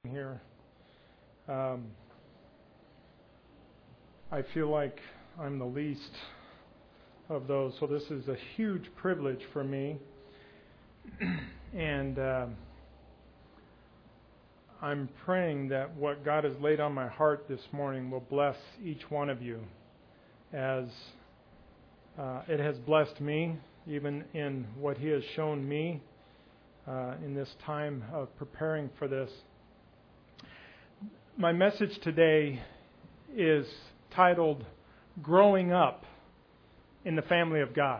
here. I feel like I'm the least of those, so this is a huge privilege for me. And I'm praying that what God has laid on my heart this morning will bless each one of you, as it has blessed me, even in what He has shown me in this time of preparing for this. My message today is titled, Growing Up in the Family of God.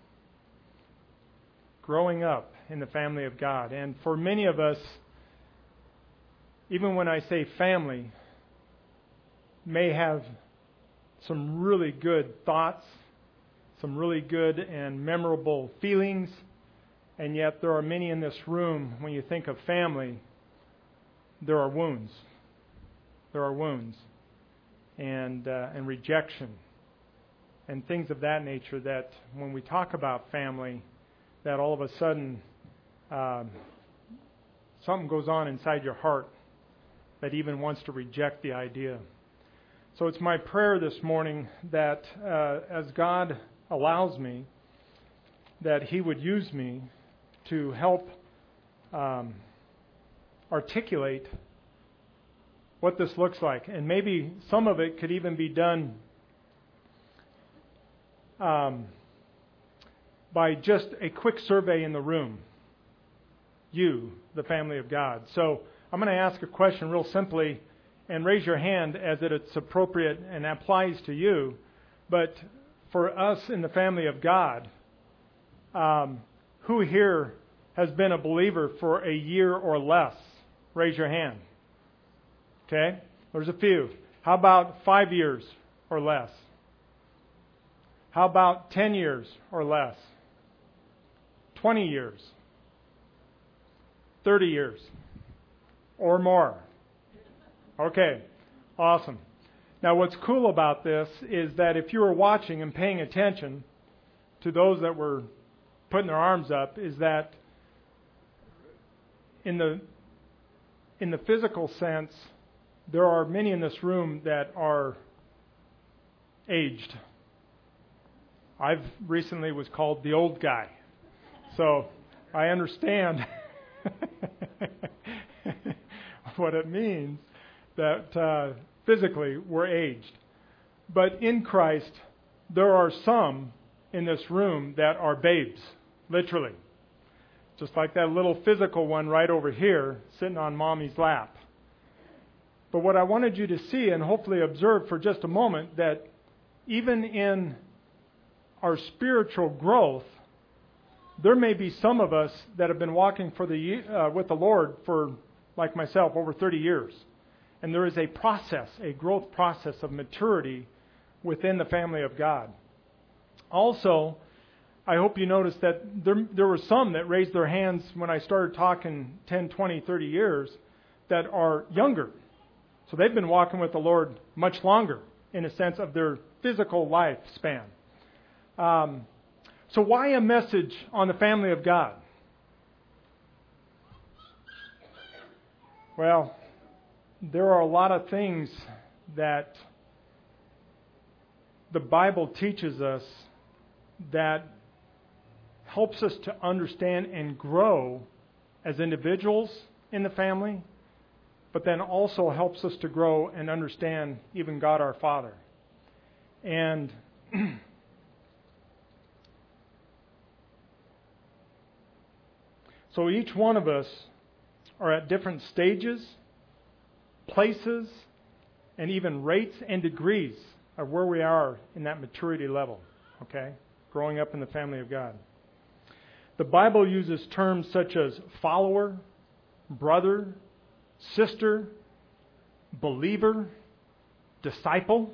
Growing up in the family of God. And for many of us, even when I say family, may have some really good thoughts, some really good and memorable feelings, and yet there are many in this room, when you think of family, there are wounds. There are wounds and rejection and things of that nature that when we talk about family, that all of a sudden something goes on inside your heart that even wants to reject the idea. So it's my prayer this morning that as God allows me, that He would use me to help articulate what this looks like. And maybe some of it could even be done by just a quick survey in the room. You, the family of God. So I'm going to ask a question real simply, and raise your hand as it's appropriate and applies to you. But for us in the family of God, who here has been a believer for a year or less? Raise your hand. Okay, there's a few. How about 5 years or less? How about 10 years or less? 20 years? 30 years? Or more? Okay, awesome. Now what's cool about this is that if you were watching and paying attention to those that were putting their arms up, is that in the physical sense, there are many in this room that are aged. I've recently was called the old guy. So I understand what it means that physically we're aged. But in Christ, there are some in this room that are babes, literally. Just like that little physical one right over here sitting on mommy's lap. But what I wanted you to see and hopefully observe for just a moment, that even in our spiritual growth, there may be some of us that have been walking with the Lord for, like myself, over 30 years. And there is a process, a growth process of maturity within the family of God. Also, I hope you noticed that there were some that raised their hands when I started talking 10, 20, 30 years that are younger. So they've been walking with the Lord much longer in a sense of their physical lifespan. So why a message on the family of God? Well, there are a lot of things that the Bible teaches us that helps us to understand and grow as individuals in the family, but then also helps us to grow and understand even God our Father. And so each one of us are at different stages, places, and even rates and degrees of where we are in that maturity level, okay? Growing up in the family of God. The Bible uses terms such as follower, brother, sister, believer, disciple,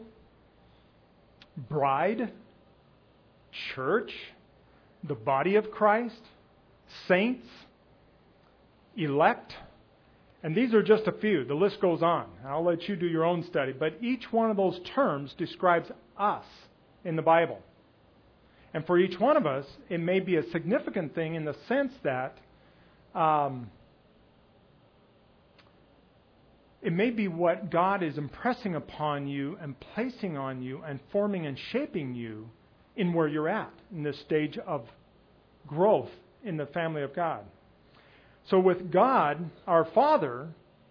bride, church, the body of Christ, saints, elect, and these are just a few. The list goes on. I'll let you do your own study, but each one of those terms describes us in the Bible. And for each one of us, it may be a significant thing in the sense that It may be what God is impressing upon you and placing on you and forming and shaping you in where you're at in this stage of growth in the family of God. So with God, our Father,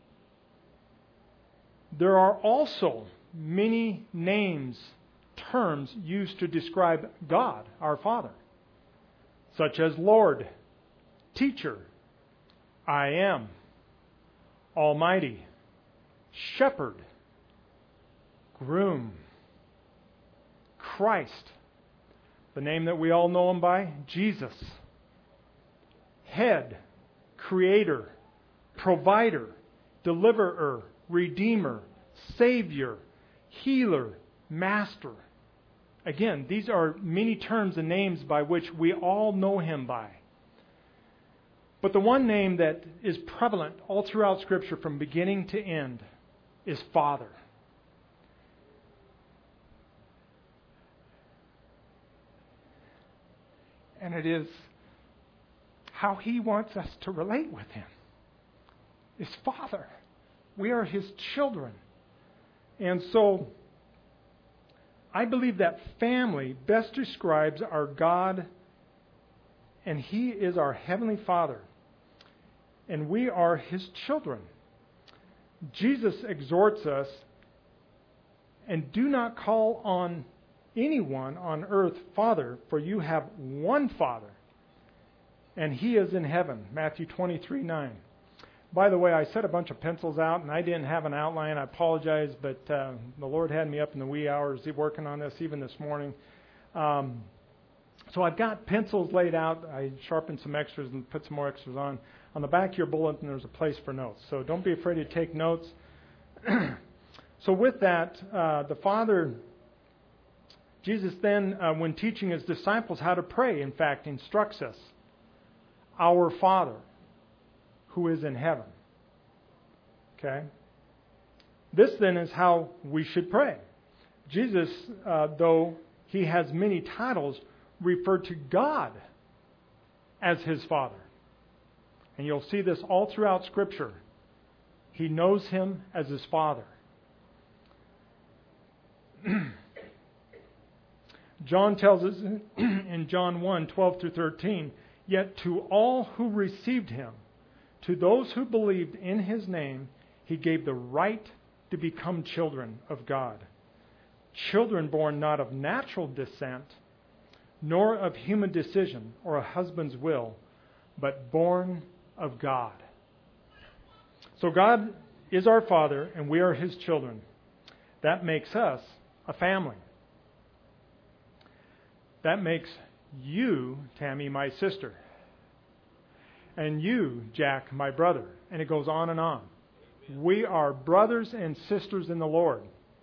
there are also many names, terms used to describe God, our Father, such as Lord, Teacher, I Am, Almighty, Shepherd, Groom, Christ, the name that we all know Him by, Jesus, Head, Creator, Provider, Deliverer, Redeemer, Savior, Healer, Master. Again, these are many terms and names by which we all know Him by. But the one name that is prevalent all throughout Scripture from beginning to end is Father. And it is how He wants us to relate with Him. Is Father. We are His children. And so, I believe that family best describes our God, and He is our Heavenly Father. And we are His children. Jesus exhorts us, and do not call on anyone on earth Father, for you have one Father, and He is in heaven. Matthew 23:9. By the way, I set a bunch of pencils out, and I didn't have an outline. I apologize, but the Lord had me up in the wee hours working on this, even this morning. So I've got pencils laid out. I sharpened some extras and put some more extras on. On the back of your bulletin, there's a place for notes. So don't be afraid to take notes. So with that, the Father, Jesus then, when teaching His disciples how to pray, in fact, instructs us. Our Father, who is in heaven. Okay? This then is how we should pray. Jesus, though He has many titles, referred to God as His Father. And you'll see this all throughout Scripture. He knows Him as His Father. John tells us in John 1:12-13, yet to all who received Him, to those who believed in His name, He gave the right to become children of God. Children born not of natural descent, nor of human decision or a husband's will, but born of God. So God is our Father, and we are His children. That makes us a family. That makes you, Tammy, my sister. And you, Jack, my brother. And it goes on and on. We are brothers and sisters in the Lord.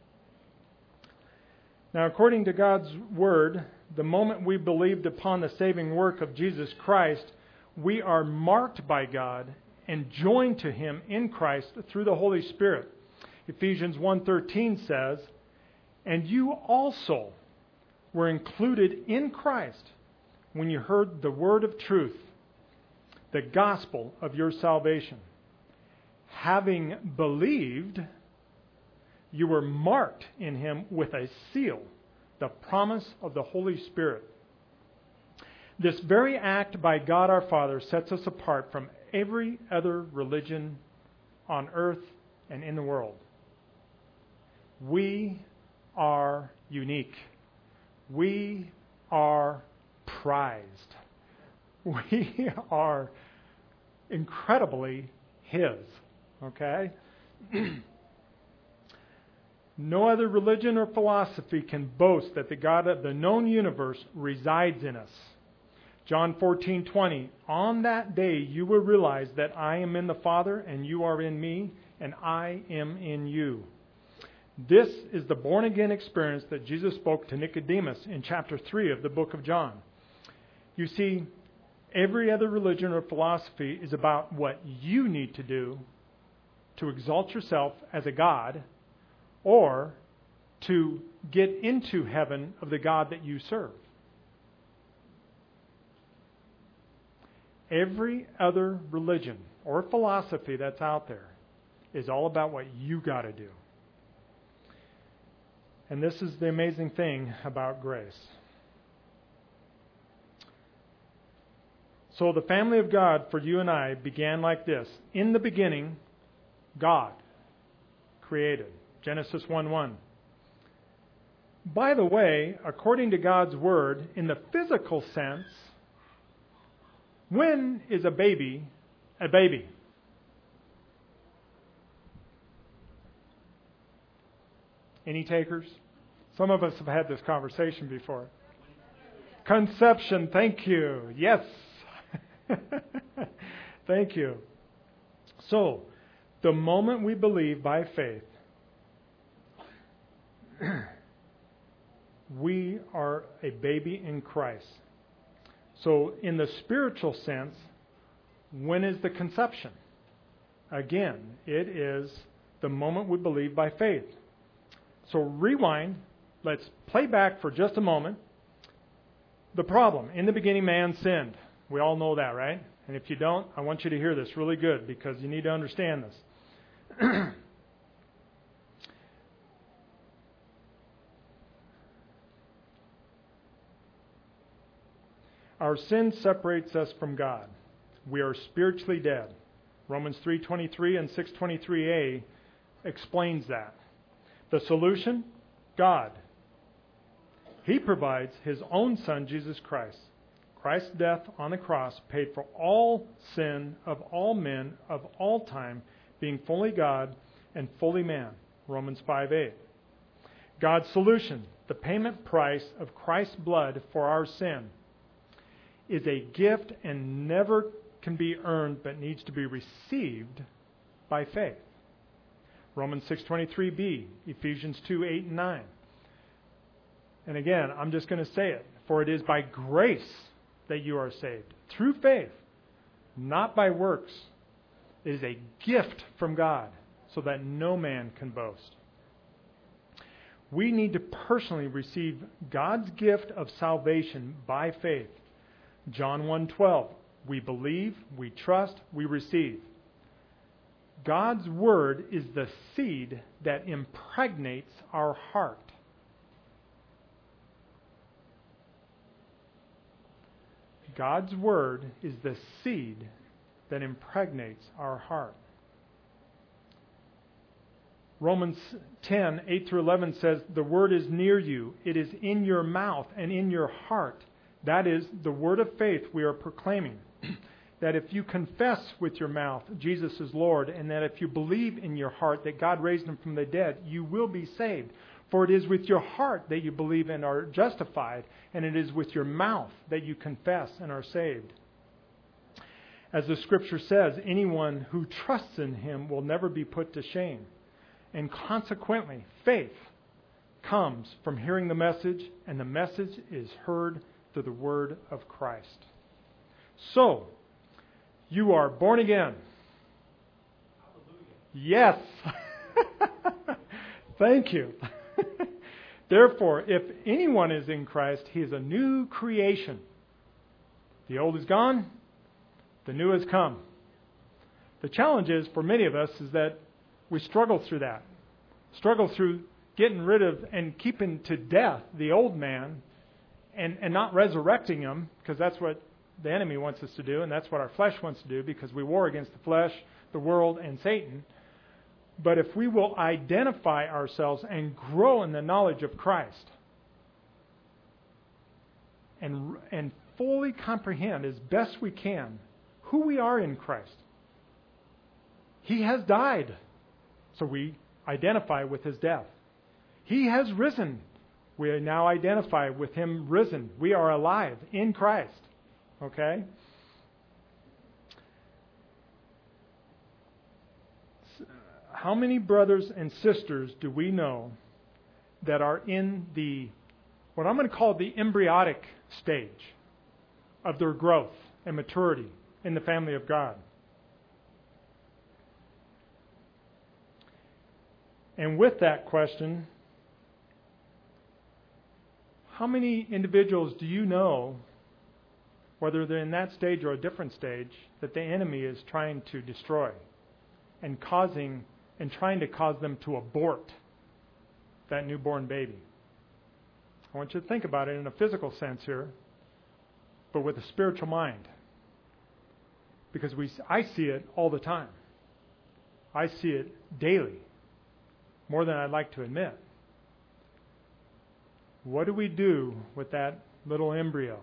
Now, according to God's Word, the moment we believed upon the saving work of Jesus Christ, we are marked by God and joined to Him in Christ through the Holy Spirit. Ephesians 1:13 says, and you also were included in Christ when you heard the word of truth, the gospel of your salvation. Having believed, you were marked in Him with a seal, the promise of the Holy Spirit. This very act by God our Father sets us apart from every other religion on earth and in the world. We are unique. We are prized. We are incredibly His. Okay? No other religion or philosophy can boast that the God of the known universe resides in us. John 14:20, on that day you will realize that I am in the Father, and you are in me, and I am in you. This is the born-again experience that Jesus spoke to Nicodemus in chapter 3 of the book of John. You see, every other religion or philosophy is about what you need to do to exalt yourself as a God or to get into heaven of the God that you serve. Every other religion or philosophy that's out there is all about what you got to do. And this is the amazing thing about grace. So the family of God for you and I began like this. In the beginning, God created. Genesis 1:1. By the way, according to God's Word, in the physical sense, when is a baby a baby? Any takers? Some of us have had this conversation before. Conception, thank you. Yes. Thank you. So, the moment we believe by faith, we are a baby in Christ. So, in the spiritual sense, when is the conception? Again, it is the moment we believe by faith. So, rewind. Let's play back for just a moment. The problem. In the beginning, man sinned. We all know that, right? And if you don't, I want you to hear this really good because you need to understand this. Our sin separates us from God. We are spiritually dead. Romans 3:23 and 6:23a explains that. The solution? God. He provides His own Son, Jesus Christ. Christ's death on the cross paid for all sin of all men of all time, being fully God and fully man. Romans 5:8. God's solution, the payment price of Christ's blood for our sin, is a gift and never can be earned but needs to be received by faith. Romans 6:23b, Ephesians 2:8 and 9. And again, I'm just going to say it. For it is by grace that you are saved, through faith, not by works. It is a gift from God, so that no man can boast. We need to personally receive God's gift of salvation by faith. John 1:12, we believe, we trust, we receive. God's Word is the seed that impregnates our heart. God's Word is the seed that impregnates our heart. Romans 10:8 through 11 says, the Word is near you. It is in your mouth and in your heart. That is the word of faith we are proclaiming. That if you confess with your mouth Jesus is Lord, and that if you believe in your heart that God raised Him from the dead, you will be saved. For it is with your heart that you believe and are justified, and it is with your mouth that you confess and are saved. As the Scripture says, anyone who trusts in Him will never be put to shame. And consequently, faith comes from hearing the message, and the message is heard through the word of Christ. So, you are born again. Hallelujah. Yes. Thank you. Therefore, if anyone is in Christ, he is a new creation. The old is gone, the new has come. The challenge is, for many of us, is that we struggle through that. Struggle through getting rid of and keeping to death the old man and not resurrecting him, because that's what the enemy wants us to do, and that's what our flesh wants to do, because we war against the flesh, the world, and Satan. But if we will identify ourselves and grow in the knowledge of Christ and fully comprehend as best we can who we are in Christ. He has died, so we identify with His death. He has risen. We now identify with Him risen. We are alive in Christ. Okay? How many brothers and sisters do we know that are in what I'm going to call the embryonic stage of their growth and maturity in the family of God? And with that question, how many individuals do you know, whether they're in that stage or a different stage, that the enemy is trying to destroy and causing and trying to cause them to abort that newborn baby. I want you to think about it in a physical sense here, but with a spiritual mind. Because I see it all the time. I see it daily, more than I'd like to admit. What do we do with that little embryo?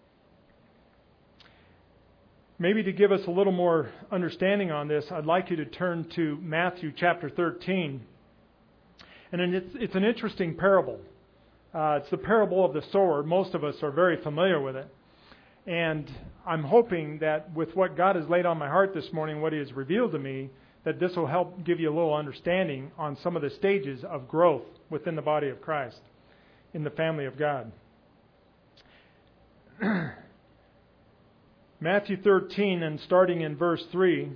Maybe to give us a little more understanding on this, I'd like you to turn to Matthew chapter 13. And it's an interesting parable. It's the parable of the sower. Most of us are very familiar with it. And I'm hoping that with what God has laid on my heart this morning, what He has revealed to me, that this will help give you a little understanding on some of the stages of growth within the body of Christ, in the family of God. Matthew 13, and starting in verse 3,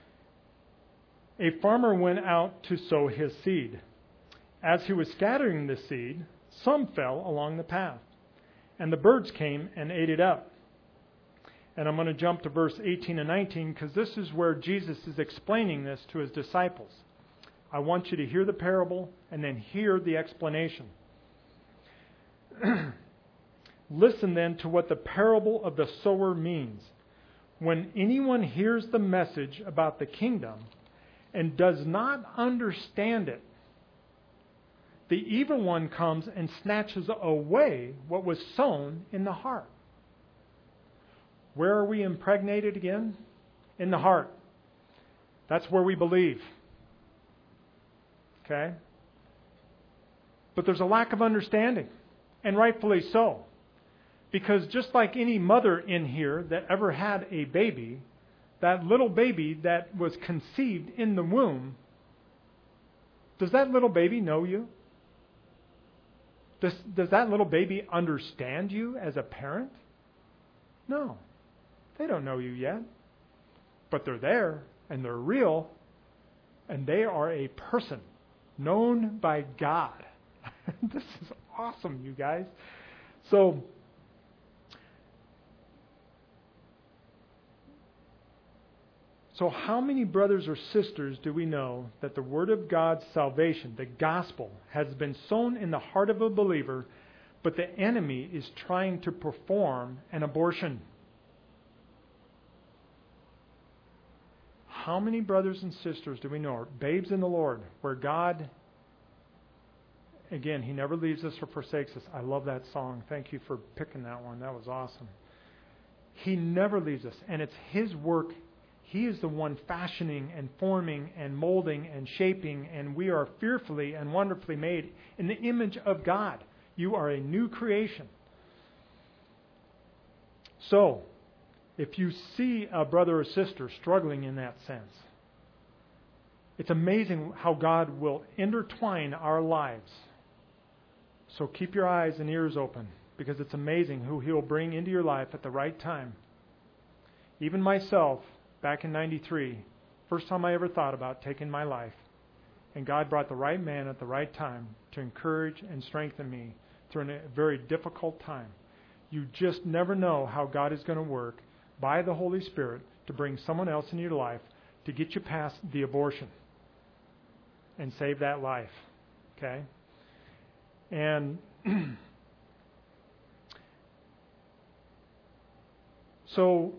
a farmer went out to sow his seed. As he was scattering the seed, some fell along the path, and the birds came and ate it up. And I'm going to jump to verse 18 and 19 because this is where Jesus is explaining this to His disciples. I want you to hear the parable and then hear the explanation. Listen then to what the parable of the sower means. When anyone hears the message about the kingdom and does not understand it, the evil one comes and snatches away what was sown in the heart. Where are we impregnated again? In the heart. That's where we believe. Okay? But there's a lack of understanding, and rightfully so. Because just like any mother in here that ever had a baby, that little baby that was conceived in the womb, does that little baby know you? Does that little baby understand you as a parent? No. They don't know you yet. But they're there, and they're real, and they are a person known by God. This is awesome, you guys. So how many brothers or sisters do we know that the Word of God's salvation, the gospel, has been sown in the heart of a believer, but the enemy is trying to perform an abortion? How many brothers and sisters do we know are babes in the Lord, where God, again, He never leaves us or forsakes us. I love that song. Thank you for picking that one. That was awesome. He never leaves us, and it's His work. He is the one fashioning and forming and molding and shaping, and we are fearfully and wonderfully made in the image of God. You are a new creation. So, if you see a brother or sister struggling in that sense, it's amazing how God will intertwine our lives. So keep your eyes and ears open, because it's amazing who He'll bring into your life at the right time. Even myself, back in 93, first time I ever thought about taking my life, and God brought the right man at the right time to encourage and strengthen me through a very difficult time. You just never know how God is going to work by the Holy Spirit to bring someone else in your life to get you past the abortion and save that life. Okay? And so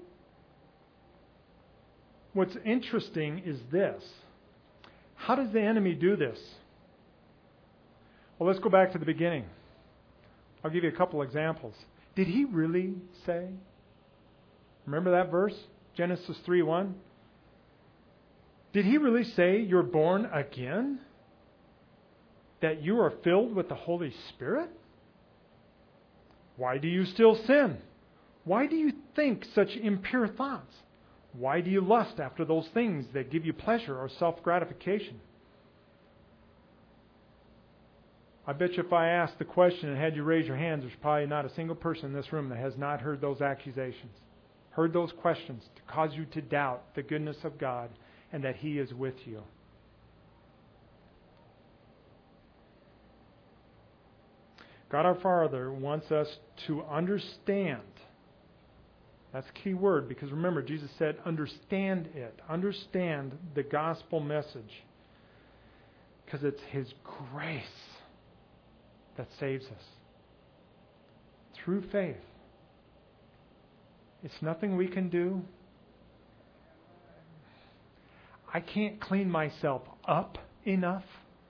what's interesting is this. How does the enemy do this? Well, let's go back to the beginning. I'll give you a couple examples. Did he really say? Remember that verse? Genesis 3:1. Did he really say you're born again? That you are filled with the Holy Spirit? Why do you still sin? Why do you think such impure thoughts? Why do you lust after those things that give you pleasure or self-gratification? I bet you if I asked the question and had you raise your hands, there's probably not a single person in this room that has not heard those accusations, heard those questions to cause you to doubt the goodness of God and that He is with you. God our Father wants us to understand. That's a key word, because remember, Jesus said, understand it. Understand the gospel message. Because it's His grace that saves us. Through faith. It's nothing we can do. I can't clean myself up enough.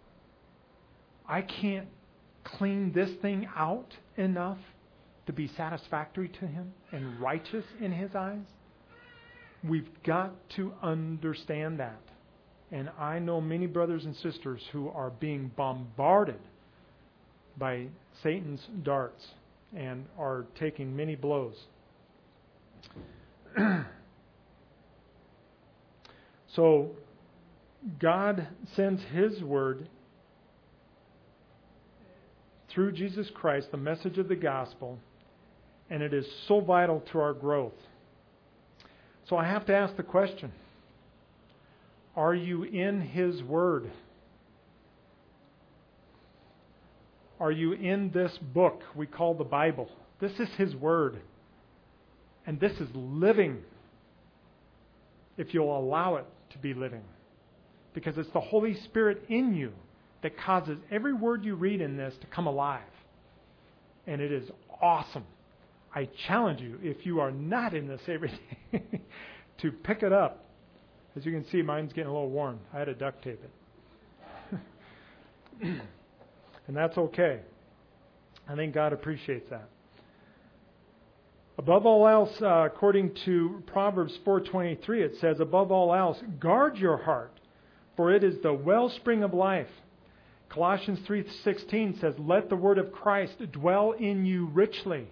I can't clean this thing out enough to be satisfactory to Him and righteous in His eyes. We've got to understand that. And I know many brothers and sisters who are being bombarded by Satan's darts and are taking many blows. So, God sends His Word through Jesus Christ, the message of the gospel, and it is so vital to our growth. So I have to ask the question, are you in His Word? Are you in this book we call the Bible? This is His Word. And this is living, if you'll allow it to be living. Because it's the Holy Spirit in you that causes every word you read in this to come alive. And it is awesome. I challenge you, if you are not in this every day, to pick it up. As you can see, mine's getting a little worn. I had to duct tape it. And that's okay. I think God appreciates that. Above all else, according to Proverbs 4:23, it says, above all else, guard your heart, for it is the wellspring of life. Colossians 3:16 says, let the word of Christ dwell in you richly.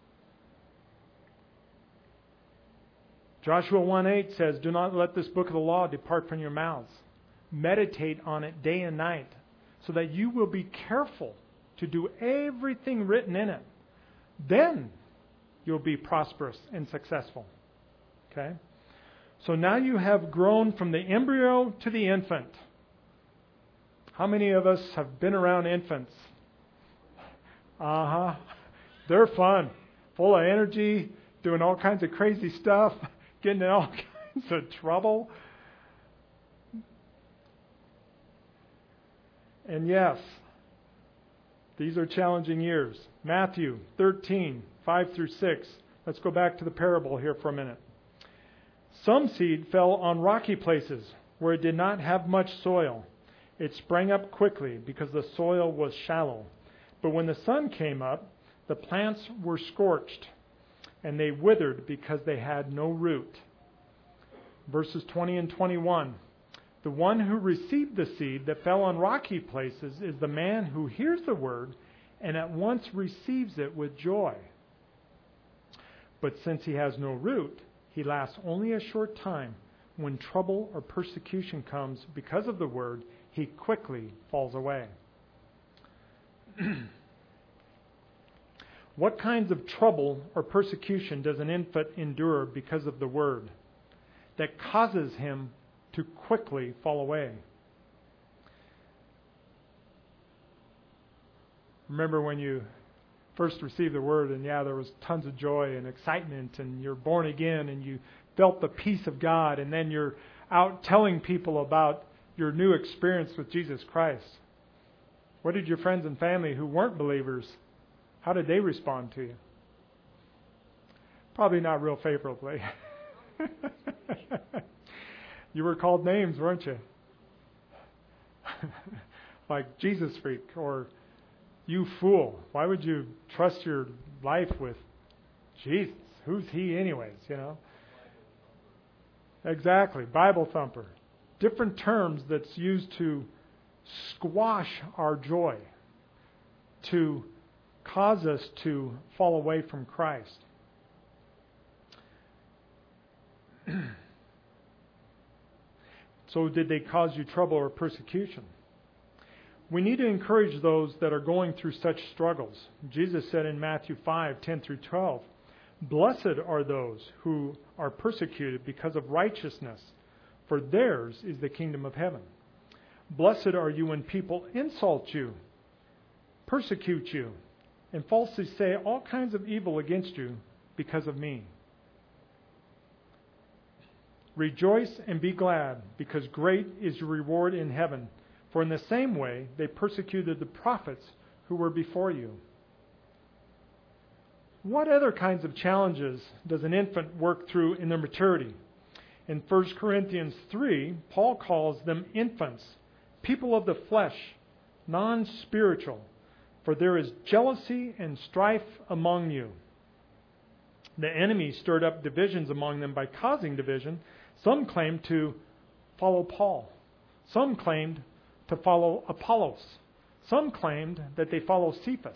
Joshua 1:8 says, do not let this book of the law depart from your mouths. Meditate on it day and night, so that you will be careful to do everything written in it. Then you'll be prosperous and successful. Okay? So now you have grown from the embryo to the infant. How many of us have been around infants? They're fun. Full of energy, doing all kinds of crazy stuff, getting in all kinds of trouble. And yes, these are challenging years. Matthew 13:5-6. Let's go back to the parable here for a minute. Some seed fell on rocky places where it did not have much soil. It sprang up quickly because the soil was shallow. But when the sun came up, the plants were scorched, and they withered because they had no root. Verses 20 and 21. The one who received the seed that fell on rocky places is the man who hears the word and at once receives it with joy. But since he has no root, he lasts only a short time. When trouble or persecution comes because of the word, he quickly falls away. What kinds of trouble or persecution does an infant endure because of the word that causes him to quickly fall away? Remember when you first received the word and there was tons of joy and excitement and you're born again and you felt the peace of God, and then you're out telling people about your new experience with Jesus Christ. What did your friends and family who weren't believers, how did they respond to you? Probably not real favorably. You were called names, weren't you? Like Jesus freak, or you fool. Why would you trust your life with Jesus? Who's he anyways, Exactly. Bible thumper. Different terms that's used to squash our joy, to cause us to fall away from Christ. So did they cause you trouble or persecution? We need to encourage those that are going through such struggles. Jesus said in Matthew 5:10-12, blessed are those who are persecuted because of righteousness, for theirs is the kingdom of heaven. Blessed are you when people insult you, persecute you, and falsely say all kinds of evil against you because of me. Rejoice and be glad, because great is your reward in heaven, For in the same way they persecuted the prophets who were before you. What other kinds of challenges does an infant work through in their maturity? In 1 Corinthians 3, Paul calls them infants, people of the flesh, non-spiritual, for there is jealousy and strife among you. The enemy stirred up divisions among them by causing division. Some claimed to follow Paul. Some claimed to follow Apollos. Some claimed that they follow Cephas.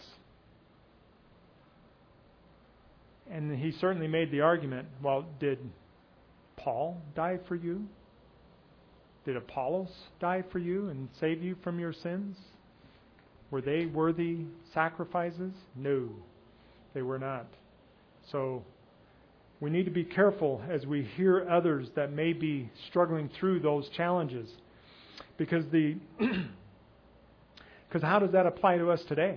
And he certainly made the argument, well, did Paul die for you? Did Apollos die for you and save you from your sins? Were they worthy sacrifices? No, they were not. So we need to be careful as we hear others that may be struggling through those challenges. Because how does that apply to us today?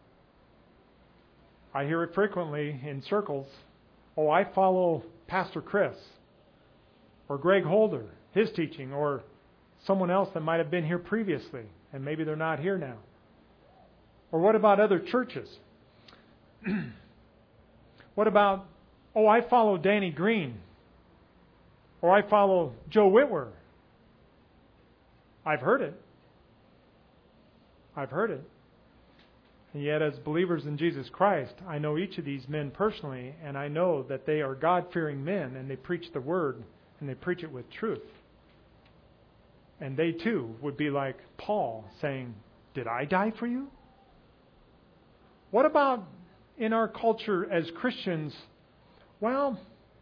I hear it frequently in circles. Oh, I follow Pastor Chris or Greg Holder, his teaching, or someone else that might have been here previously, and maybe they're not here now. Or what about other churches? What about, oh, I follow Danny Green, or I follow Joe Whitwer. I've heard it. I've heard it. And yet, as believers in Jesus Christ, I know each of these men personally, and I know that they are God-fearing men, and they preach the Word, and they preach it with truth. And they too would be like Paul saying, did I die for you? What about in our culture as Christians? Well,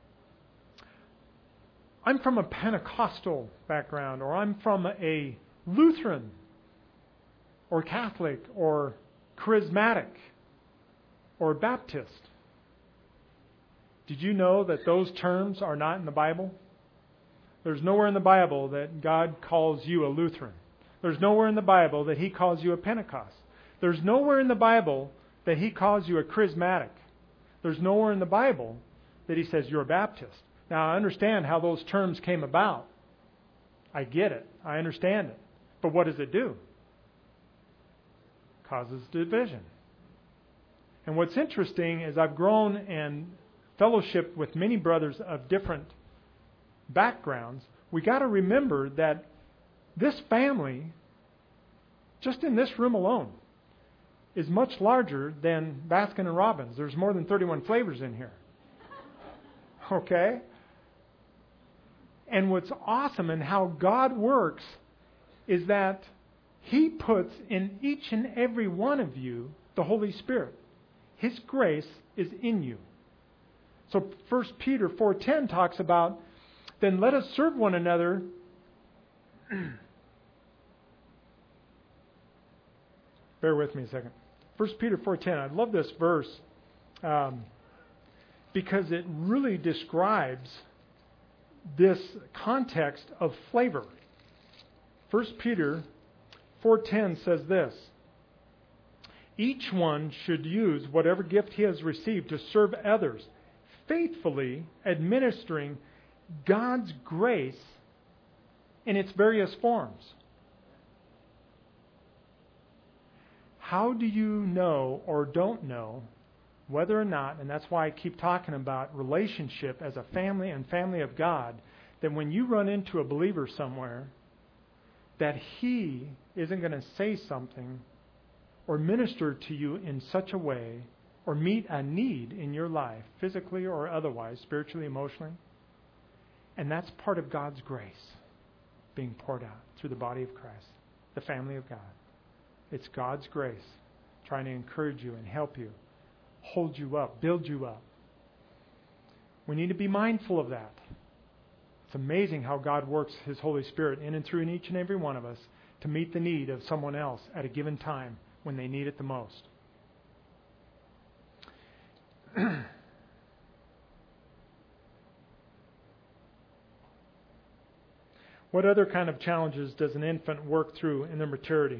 I'm from a Pentecostal background, or I'm from a Lutheran, or Catholic, or Charismatic, or Baptist. Did you know that those terms are not in the Bible? There's nowhere in the Bible that God calls you a Lutheran. There's nowhere in the Bible that He calls you a Pentecost. There's nowhere in the Bible that He calls you a Charismatic. There's nowhere in the Bible that He says you're a Baptist. Now, I understand how those terms came about. I get it. I understand it. But what does it do? Causes division. And what's interesting is I've grown and fellowshiped with many brothers of different backgrounds. We got to remember that this family, just in this room alone, is much larger than Baskin and Robbins. There's more than 31 flavors in here. Okay? And what's awesome and how God works is that He puts in each and every one of you the Holy Spirit. His grace is in you. So 1 Peter 4:10 talks about, then let us serve one another bear with me a second. 1 Peter 4:10. I love this verse because it really describes this context of flavor. 1 Peter 4:10 says this: each one should use whatever gift he has received to serve others, faithfully administering God's grace in its various forms. How do you know or don't know whether or not, and that's why I keep talking about relationship as a family and family of God, that when you run into a believer somewhere, that he isn't going to say something or minister to you in such a way or meet a need in your life, physically or otherwise, spiritually, emotionally. And that's part of God's grace being poured out through the body of Christ, the family of God. It's God's grace trying to encourage you and help you, hold you up, build you up. We need to be mindful of that. It's amazing how God works His Holy Spirit in and through in each and every one of us to meet the need of someone else at a given time when they need it the most. What other kind of challenges does an infant work through in their maturity?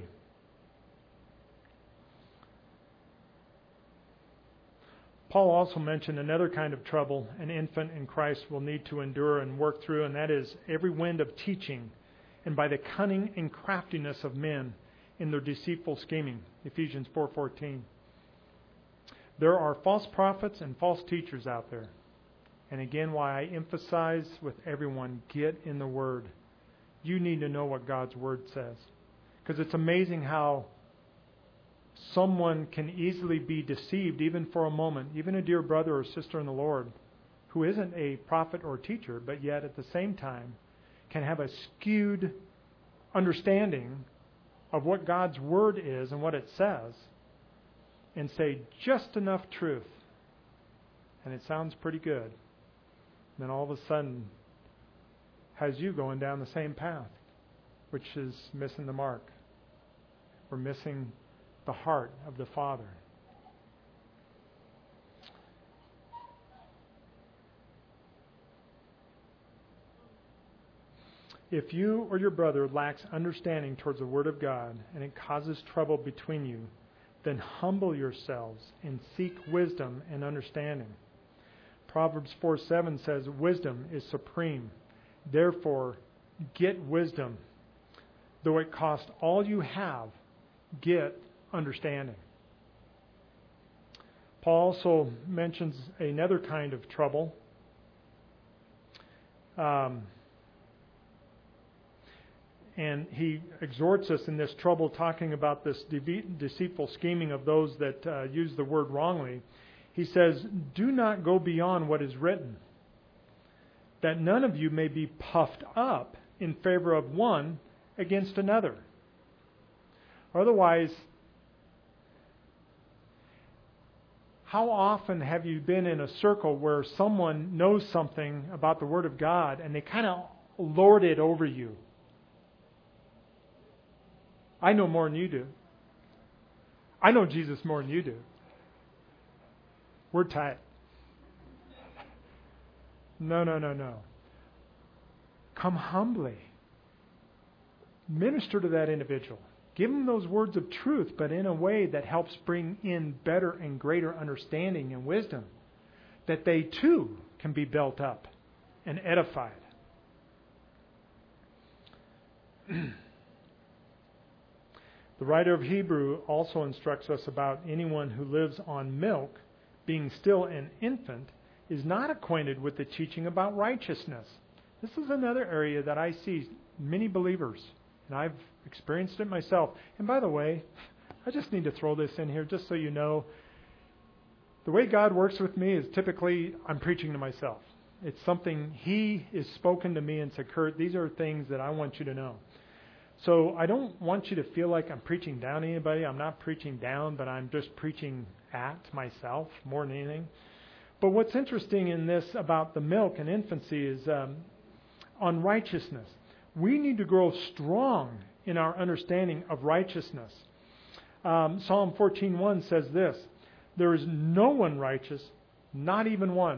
Paul also mentioned another kind of trouble an infant in Christ will need to endure and work through, and that is every wind of teaching and by the cunning and craftiness of men in their deceitful scheming. Ephesians 4:14. There are false prophets and false teachers out there. And again, why I emphasize with everyone, get in the Word. You need to know what God's Word says. Because it's amazing how someone can easily be deceived, even for a moment, even a dear brother or sister in the Lord, who isn't a prophet or teacher, but yet at the same time can have a skewed understanding of what God's Word is and what it says, and say just enough truth, and it sounds pretty good. And then all of a sudden has you going down the same path, which is missing the mark. We're missing the heart of the Father. If you or your brother lacks understanding towards the Word of God and it causes trouble between you, then humble yourselves and seek wisdom and understanding. Proverbs 4:7 says, wisdom is supreme. Therefore, get wisdom. Though it cost all you have, get understanding. Paul also mentions another kind of trouble. And he exhorts us in this trouble, talking about this deceitful scheming of those that use the word wrongly. He says, do not go beyond what is written, that none of you may be puffed up in favor of one against another. Otherwise, how often have you been in a circle where someone knows something about the Word of God and they kind of lord it over you? I know more than you do. I know Jesus more than you do. We're tight. No. Come humbly. Minister to that individual. Give them those words of truth, but in a way that helps bring in better and greater understanding and wisdom, that they too can be built up and edified. The writer of Hebrew also instructs us about anyone who lives on milk, being still an infant, is not acquainted with the teaching about righteousness. This is another area that I see many believers, and I've experienced it myself. And by the way, I just need to throw this in here just so you know. The way God works with me is typically I'm preaching to myself. It's something He has spoken to me and said, Kurt, these are things that I want you to know. So I don't want you to feel like I'm preaching down to anybody. I'm not preaching down, but I'm just preaching at myself more than anything. But what's interesting in this about the milk and infancy is on righteousness. We need to grow strong in our understanding of righteousness. Psalm 14:1 says this, there is no one righteous, not even one.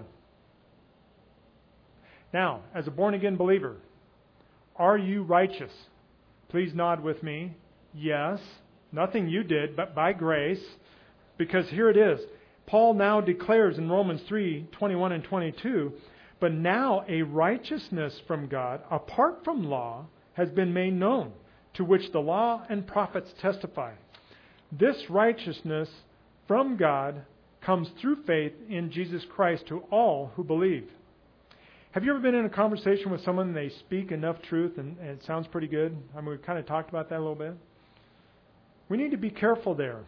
Now, as a born-again believer, are you righteous? Please nod with me. Yes. Nothing you did, but by grace. Because here it is. Paul now declares in Romans 3:21 and 22, but now a righteousness from God, apart from law, has been made known, to which the law and prophets testify. This righteousness from God comes through faith in Jesus Christ to all who believe. Have you ever been in a conversation with someone and they speak enough truth and it sounds pretty good? I mean, we kind of talked about that a little bit. We need to be careful there.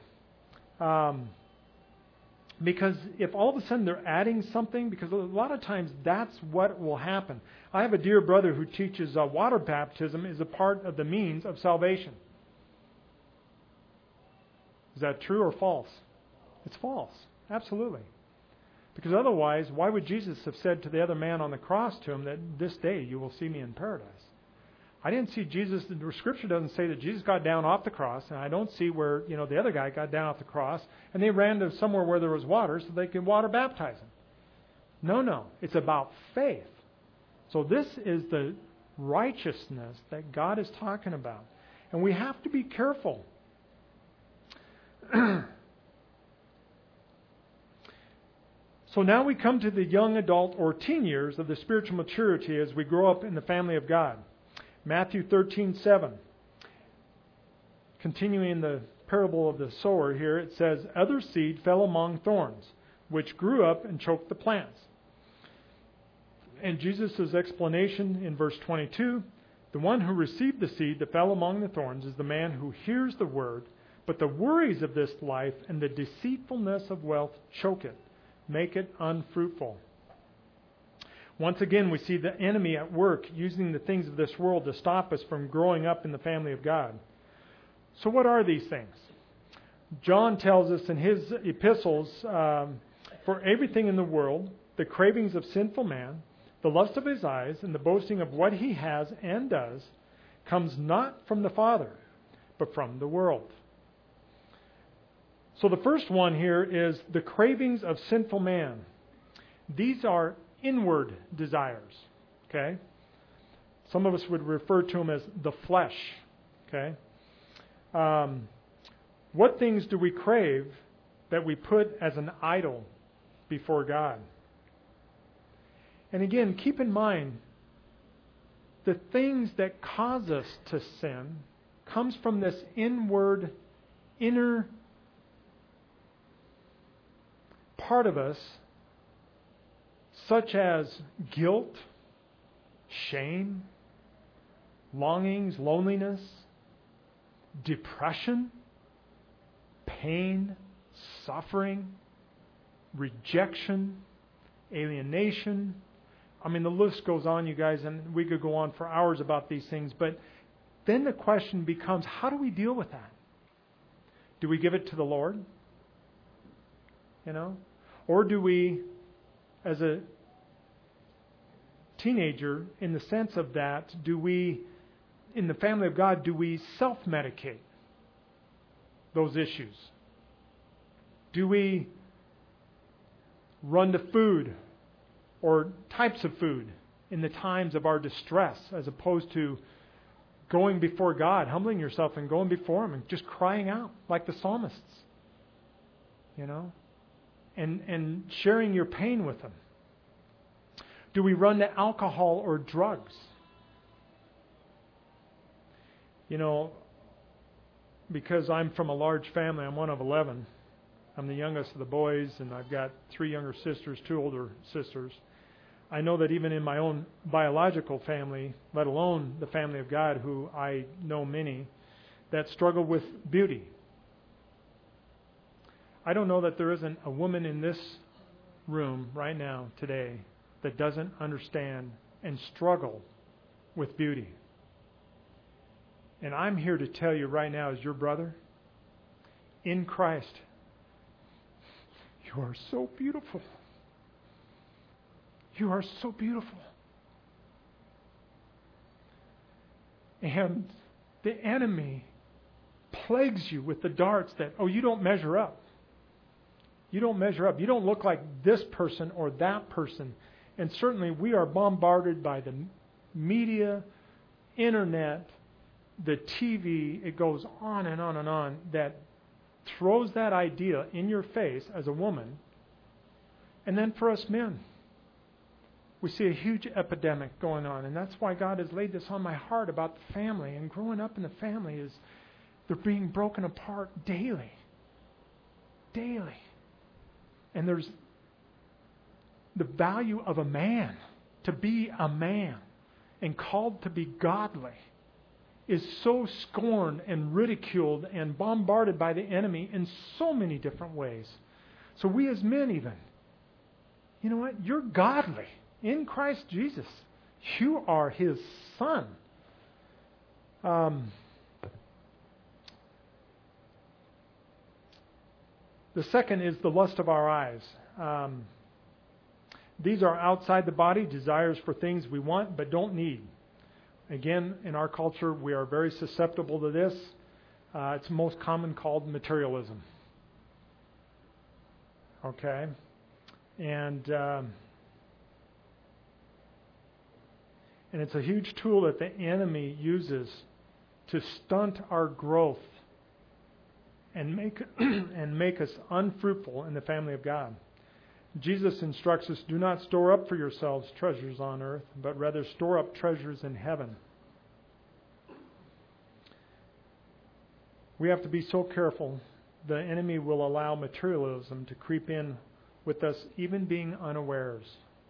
Because if all of a sudden they're adding something, because a lot of times that's what will happen. I have a dear brother who teaches water baptism is a part of the means of salvation. Is that true or false? It's false. Absolutely. Because otherwise, why would Jesus have said to the other man on the cross to him that this day you will see me in paradise? I didn't see Jesus, the Scripture doesn't say that Jesus got down off the cross, and I don't see where, the other guy got down off the cross, and they ran to somewhere where there was water so they could water baptize him. No. It's about faith. So this is the righteousness that God is talking about. And we have to be careful. So now we come to the young adult or teen years of the spiritual maturity as we grow up in the family of God. Matthew 13:7. Continuing the parable of the sower here, it says, "Other seed fell among thorns, which grew up and choked the plants." And Jesus' explanation in verse 22, "The one who received the seed that fell among the thorns is the man who hears the word, but the worries of this life and the deceitfulness of wealth choke it, make it unfruitful." Once again, we see the enemy at work using the things of this world to stop us from growing up in the family of God. So what are these things? John tells us in his epistles, for everything in the world, the cravings of sinful man, the lust of his eyes, and the boasting of what he has and does, comes not from the Father, but from the world. So the first one here is the cravings of sinful man. These are inward desires. Okay? Some of us would refer to them as the flesh. Okay? What things do we crave that we put as an idol before God? And again, keep in mind, the things that cause us to sin comes from this inner part of us, such as guilt, shame, longings, loneliness, depression, pain, suffering, rejection, alienation. I mean, the list goes on, you guys, and we could go on for hours about these things. But then the question becomes, how do we deal with that? Do we give it to the Lord? You know? Or do we, as a teenager, in the sense of that, do we, in the family of God, do we self-medicate those issues? Do we run to food or types of food in the times of our distress, as opposed to going before God, humbling yourself and going before Him and just crying out like the psalmists, you know, and sharing your pain with Him? Do we run to alcohol or drugs? You know, because I'm from a large family, I'm one of 11. I'm the youngest of the boys, and I've got 3 younger sisters, 2 older sisters. I know that even in my own biological family, let alone the family of God, who I know many, that struggle with beauty. I don't know that there isn't a woman in this room right now, today, that doesn't understand and struggle with beauty. And I'm here to tell you right now, as your brother, in Christ, you are so beautiful. You are so beautiful. And the enemy plagues you with the darts that, oh, you don't measure up. You don't measure up. You don't look like this person or that person. And certainly we are bombarded by the media, internet, the TV, it goes on and on and on, that throws that idea in your face as a woman. And then for us men, we see a huge epidemic going on. And that's why God has laid this on my heart about the family. And growing up in the family is they're being broken apart daily. Daily. And there's the value of a man, to be a man and called to be godly, is so scorned and ridiculed and bombarded by the enemy in so many different ways. So we as men even, you know what? You're godly in Christ Jesus. You are His son. The second is the lust of our eyes. These are outside the body, desires for things we want but don't need. Again, in our culture, we are very susceptible to this. It's most common called materialism. Okay? And it's a huge tool that the enemy uses to stunt our growth and make us unfruitful in the family of God. Jesus instructs us, do not store up for yourselves treasures on earth, but rather store up treasures in heaven. We have to be so careful. The enemy will allow materialism to creep in with us, even being unawares.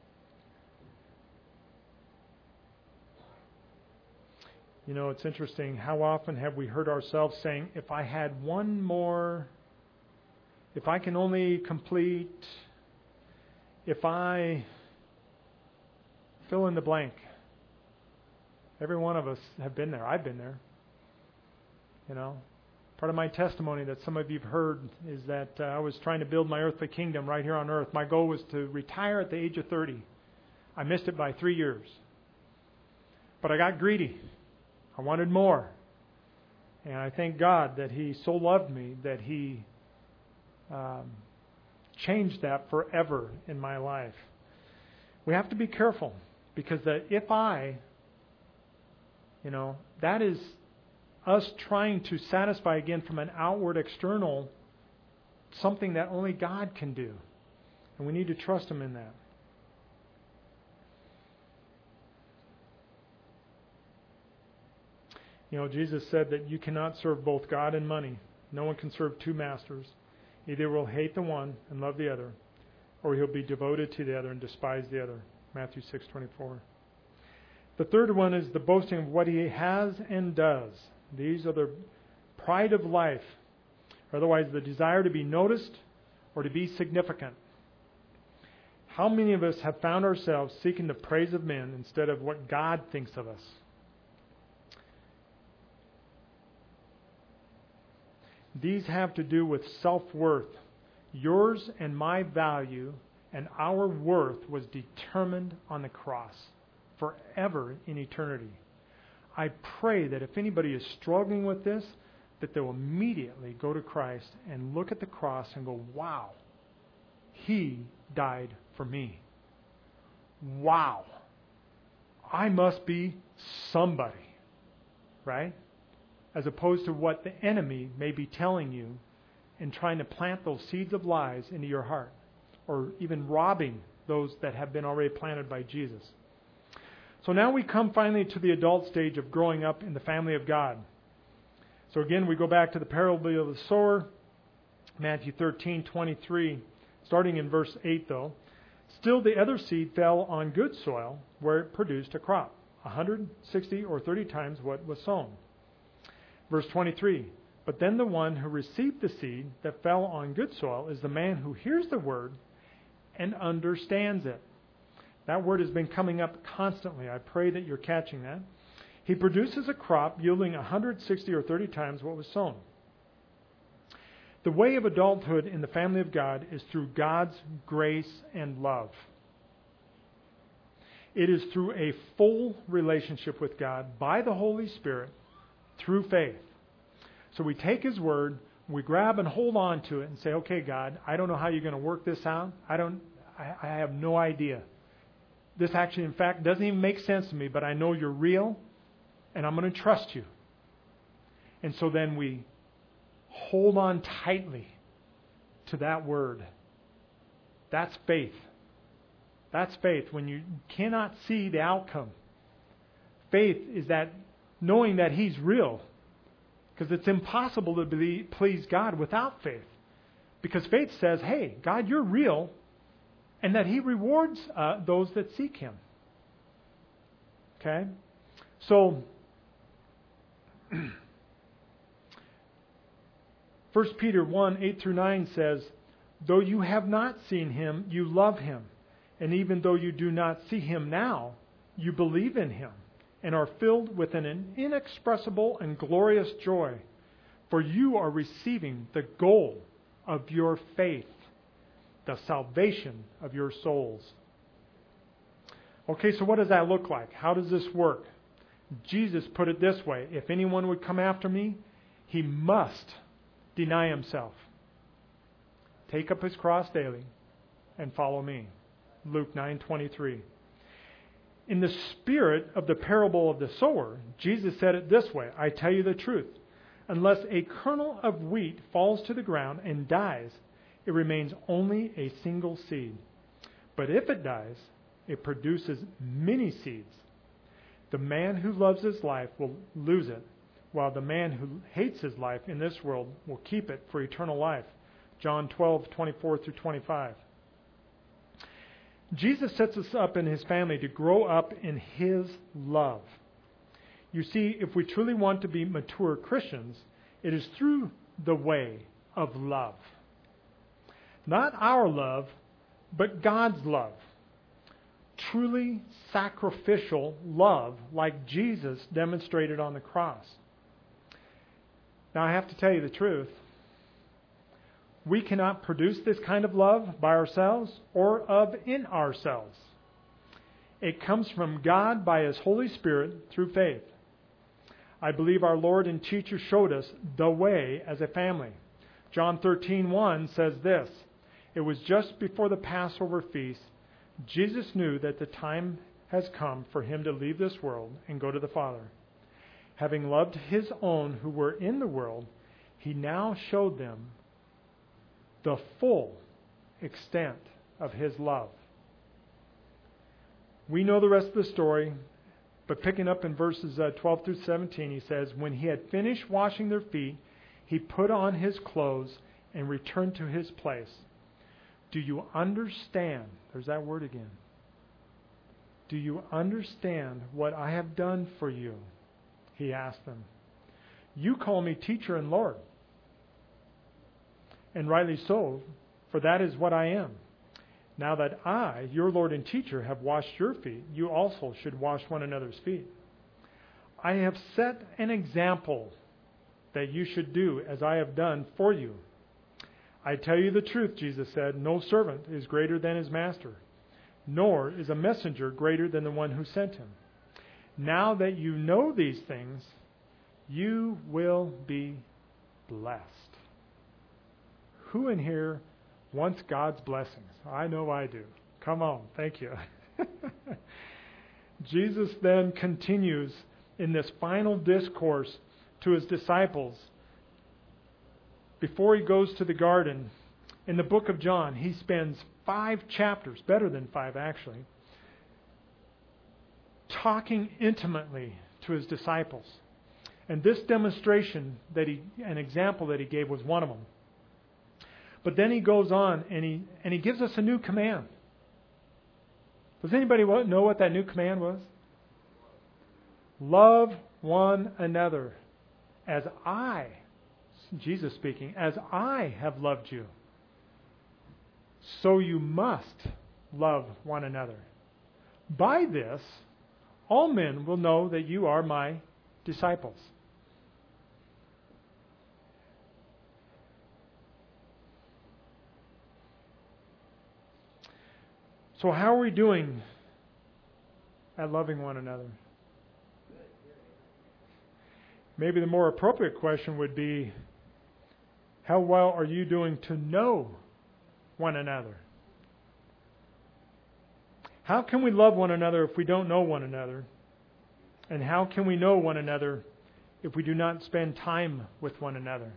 You know, it's interesting. How often have we heard ourselves saying, if I had one more, if I can only complete, if I fill in the blank. Every one of us have been there. I've been there. You know, part of my testimony that some of you have heard is that I was trying to build my earthly kingdom right here on earth. My goal was to retire at the age of 30. I missed it by 3 years. But I got greedy. I wanted more. And I thank God that He so loved me that He changed that forever in my life. We have to be careful because that that is us trying to satisfy again from an outward external something that only God can do. And we need to trust Him in that. You know, Jesus said that you cannot serve both God and money. No one can serve two masters. Either will hate the one and love the other, or he'll be devoted to the other and despise the other. Matthew 6:24. The third one is the boasting of what he has and does. These are the pride of life, or otherwise the desire to be noticed or to be significant. How many of us have found ourselves seeking the praise of men instead of what God thinks of us? These have to do with self-worth. Yours and my value and our worth was determined on the cross forever in eternity. I pray that if anybody is struggling with this, that they'll immediately go to Christ and look at the cross and go, wow, He died for me. Wow, I must be somebody, right? As opposed to what the enemy may be telling you and trying to plant those seeds of lies into your heart, or even robbing those that have been already planted by Jesus. So now we come finally to the adult stage of growing up in the family of God. So again, we go back to the parable of the sower, Matthew 13:23, starting in verse 8 though. Still the other seed fell on good soil, where it produced a crop, 160 or 30 times what was sown. Verse 23, but then the one who received the seed that fell on good soil is the man who hears the word and understands it. That word has been coming up constantly. I pray that you're catching that. He produces a crop yielding 160 or 30 times what was sown. The way of adulthood in the family of God is through God's grace and love. It is through a full relationship with God by the Holy Spirit through faith. So we take His word, we grab and hold on to it and say, okay, God, I don't know how you're going to work this out. I have no idea. This actually, in fact, doesn't even make sense to me, but I know you're real, and I'm going to trust you. And so then we hold on tightly to that word. That's faith. That's faith when you cannot see the outcome. Faith is that knowing that He's real, because it's impossible to please God without faith. Because faith says, hey, God, you're real, and that He rewards those that seek Him. Okay? So, 1 Peter 1:8-9 says, though you have not seen Him, you love Him. And even though you do not see Him now, you believe in Him and are filled with an inexpressible and glorious joy, for you are receiving the goal of your faith, the salvation of your souls. Okay, so what does that look like? How does this work? Jesus put it this way, if anyone would come after me, he must deny himself, take up his cross daily, and follow me. Luke 9:23. In the spirit of the parable of the sower, Jesus said it this way, I tell you the truth, unless a kernel of wheat falls to the ground and dies, it remains only a single seed. But if it dies, it produces many seeds. The man who loves his life will lose it, while the man who hates his life in this world will keep it for eternal life. John 12:24-25. Jesus sets us up in His family to grow up in His love. You see, if we truly want to be mature Christians, it is through the way of love. Not our love, but God's love. Truly sacrificial love like Jesus demonstrated on the cross. Now I have to tell you the truth. We cannot produce this kind of love by ourselves or of in ourselves. It comes from God by His Holy Spirit through faith. I believe our Lord and teacher showed us the way as a family. John 13:1 says this, "It was just before the Passover feast. Jesus knew that the time has come for Him to leave this world and go to the Father. Having loved His own who were in the world, He now showed them the full extent of His love." We know the rest of the story, but picking up in verses 12-17, he says, "When He had finished washing their feet, He put on His clothes and returned to His place." Do you understand? There's that word again. Do you understand what I have done for you? He asked them. You call me teacher and Lord. And rightly so, for that is what I am. Now that I, your Lord and teacher, have washed your feet, you also should wash one another's feet. I have set an example that you should do as I have done for you. I tell you the truth, Jesus said, no servant is greater than his master, nor is a messenger greater than the one who sent him. Now that you know these things, you will be blessed. Who in here wants God's blessings? I know I do. Come on, thank you. Jesus then continues in this final discourse to his disciples. Before he goes to the garden, in the book of John, he spends 5 chapters, better than 5 actually, talking intimately to his disciples. And this demonstration, an example that he gave was one of them. But then he goes on and he gives us a new command. Does anybody know what that new command was? Love one another as I, Jesus speaking, as I have loved you. So you must love one another. By this, all men will know that you are my disciples. So how are we doing at loving one another? Maybe the more appropriate question would be, how well are you doing to know one another? How can we love one another if we don't know one another? And how can we know one another if we do not spend time with one another?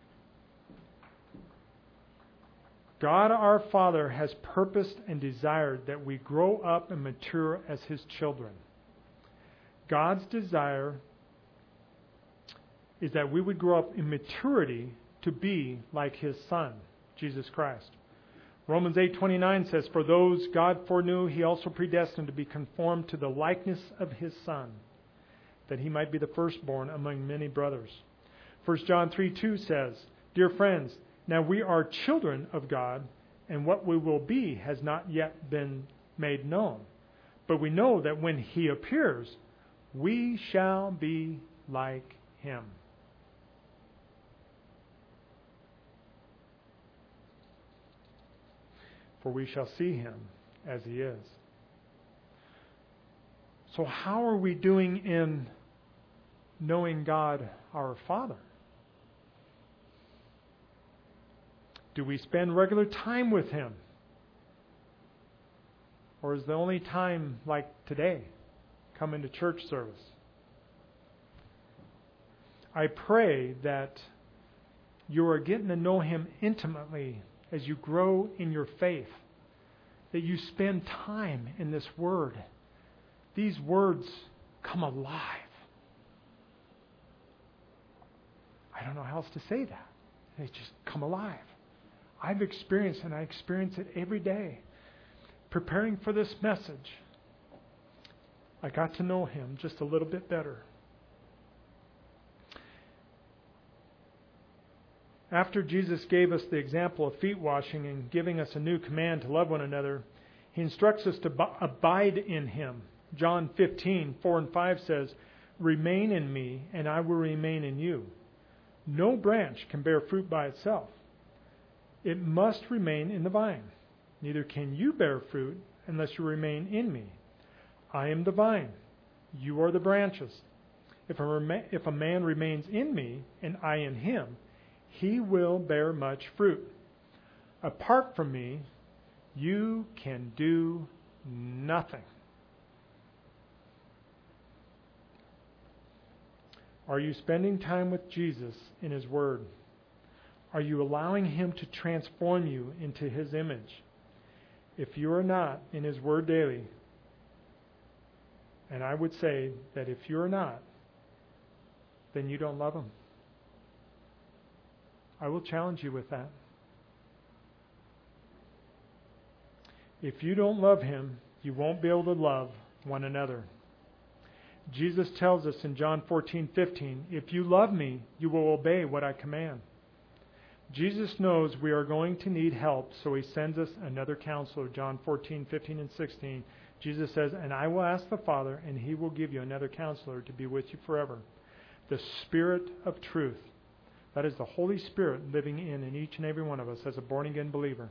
God our Father has purposed and desired that we grow up and mature as His children. God's desire is that we would grow up in maturity to be like His Son, Jesus Christ. Romans 8:29 says, "For those God foreknew, He also predestined to be conformed to the likeness of His Son, that He might be the firstborn among many brothers." 1 John 3:2 says, "Dear friends, now we are children of God, and what we will be has not yet been made known. But we know that when He appears, we shall be like Him." For we shall see Him as He is. So how are we doing in knowing God our Father? Do we spend regular time with Him? Or is the only time like today, come into church service? I pray that you are getting to know Him intimately as you grow in your faith, that you spend time in this Word. These words come alive. I don't know how else to say that. They just come alive. I've experienced, and I experience it every day. Preparing for this message, I got to know Him just a little bit better. After Jesus gave us the example of feet washing and giving us a new command to love one another, He instructs us to abide in Him. John 15:4-5 says, "Remain in me, and I will remain in you. No branch can bear fruit by itself. It must remain in the vine. Neither can you bear fruit unless you remain in me. I am the vine. You are the branches. If a man remains in me, and I in him, he will bear much fruit. Apart from me, you can do nothing." Are you spending time with Jesus in His Word? Are you allowing Him to transform you into His image? If you are not in His Word daily, and I would say that if you're not, then you don't love Him. I will challenge you with that. If you don't love Him, you won't be able to love one another. Jesus tells us in John 14:15, "If you love me, you will obey what I command." Jesus knows we are going to need help, so He sends us another counselor. John 14:15 and 16. Jesus says, "And I will ask the Father, and He will give you another counselor to be with you forever. The Spirit of truth." That is the Holy Spirit living in each and every one of us as a born-again believer.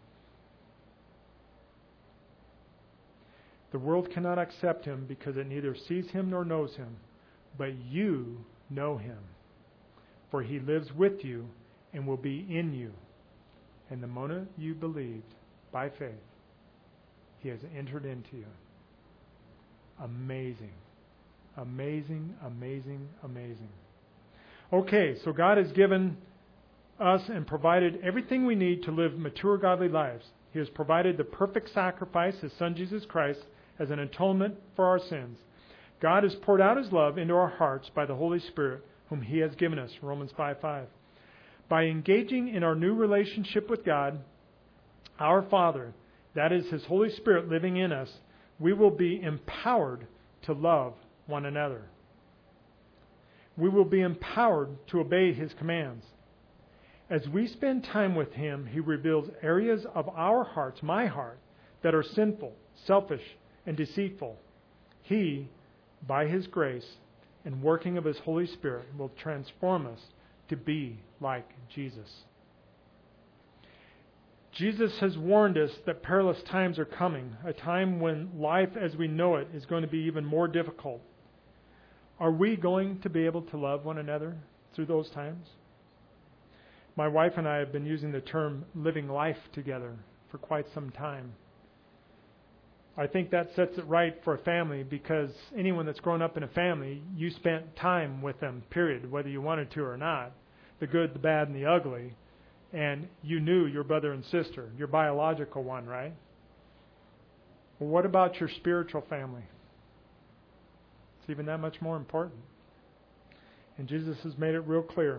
The world cannot accept Him because it neither sees Him nor knows Him. But you know Him, for He lives with you and will be in you. And the moment you believed by faith, He has entered into you. Amazing. Amazing, amazing, amazing. Okay, so God has given us and provided everything we need to live mature, godly lives. He has provided the perfect sacrifice, His Son Jesus Christ, as an atonement for our sins. God has poured out His love into our hearts by the Holy Spirit, whom He has given us, Romans 5:5. By engaging in our new relationship with God, our Father, that is His Holy Spirit living in us, we will be empowered to love one another. We will be empowered to obey His commands. As we spend time with Him, He reveals areas of our hearts, my heart, that are sinful, selfish, and deceitful. He, by His grace and working of His Holy Spirit, will transform us to be like Jesus. Jesus has warned us that perilous times are coming, a time when life as we know it is going to be even more difficult. Are we going to be able to love one another through those times? My wife and I have been using the term living life together for quite some time. I think that sets it right for a family, because anyone that's grown up in a family, you spent time with them, period, whether you wanted to or not. The good, the bad, and the ugly. And you knew your brother and sister, your biological one, right? Well, what about your spiritual family? It's even that much more important. And Jesus has made it real clear.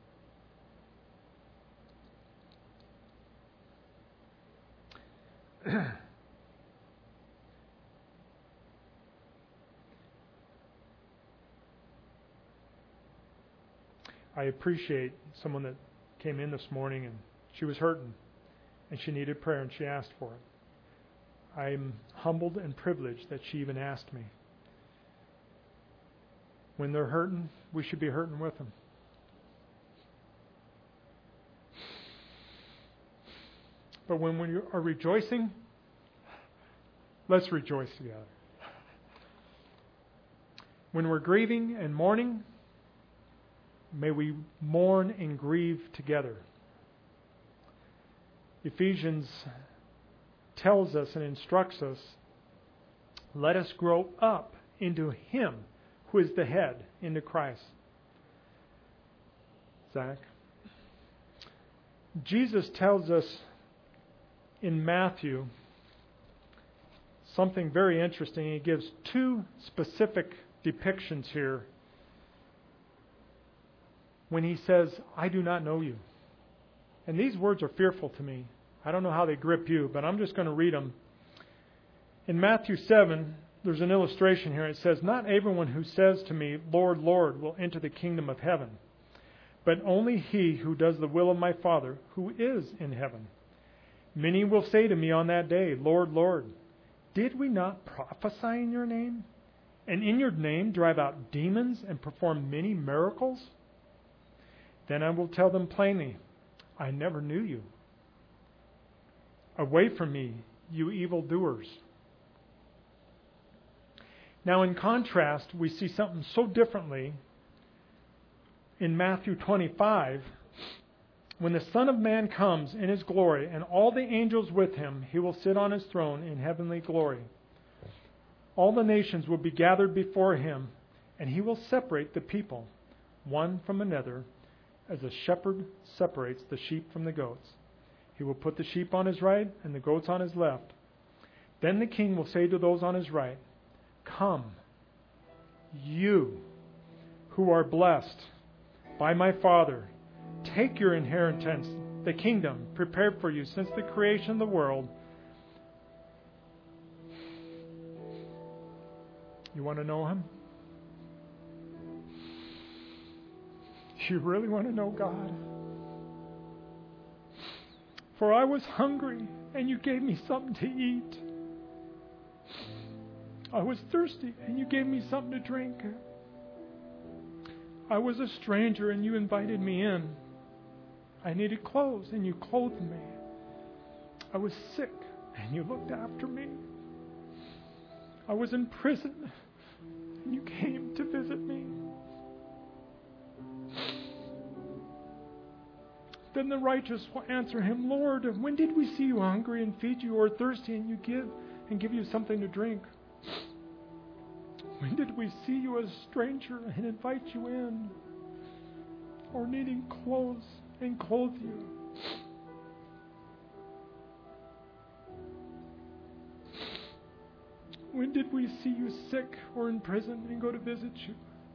I appreciate someone that came in this morning and she was hurting and she needed prayer and she asked for it. I'm humbled and privileged that she even asked me. When they're hurting, we should be hurting with them. But when we are rejoicing, let's rejoice together. When we're grieving and mourning, may we mourn and grieve together. Ephesians tells us and instructs us, let us grow up into Him who is the head, into Christ. Zach? Jesus tells us in Matthew something very interesting. He gives two specific depictions here when he says, I do not know you. And these words are fearful to me. I don't know how they grip you, but I'm just going to read them. In Matthew 7, there's an illustration here. It says, not everyone who says to me, Lord, Lord, will enter the kingdom of heaven, but only he who does the will of my Father who is in heaven. Many will say to me on that day, Lord, Lord, did we not prophesy in your name? And in your name drive out demons and perform many miracles? Then I will tell them plainly, I never knew you. Away from me, you evildoers. Now, in contrast, we see something so differently in Matthew 25. When the Son of Man comes in his glory and all the angels with him, he will sit on his throne in heavenly glory. All the nations will be gathered before him, and he will separate the people, one from another, as a shepherd separates the sheep from the goats. He will put the sheep on his right and the goats on his left. Then the king will say to those on his right, Come, you who are blessed by my Father, take your inheritance, the kingdom prepared for you since the creation of the world. You want to know him? You really want to know God? For I was hungry, and you gave me something to eat. I was thirsty, and you gave me something to drink. I was a stranger, and you invited me in. I needed clothes, and you clothed me. I was sick, and you looked after me. I was in prison, and you came to visit me. Then the righteous will answer him, Lord, when did we see you hungry and feed you, or thirsty and give you something to drink? When did we see you as a stranger and invite you in, or needing clothes and clothe you? When did we see you sick or in prison and go to visit you?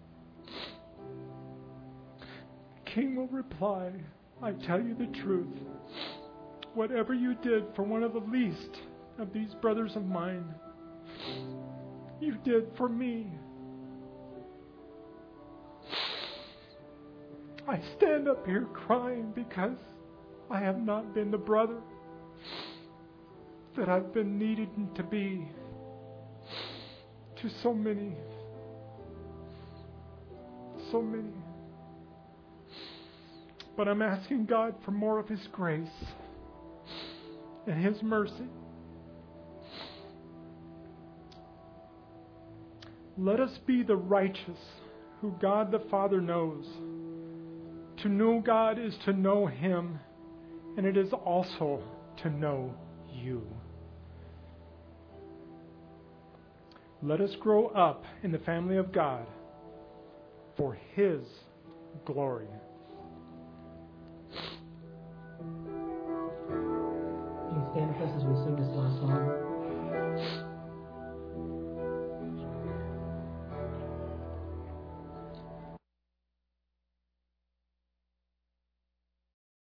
The king will reply, I tell you the truth. Whatever you did for one of the least of these brothers of mine, you did for me. I stand up here crying because I have not been the brother that I've been needing to be to so many. So many. But I'm asking God for more of His grace and His mercy. Let us be the righteous who God the Father knows. To know God is to know Him, and it is also to know you. Let us grow up in the family of God for His glory. Please stand with us as we sing this last song.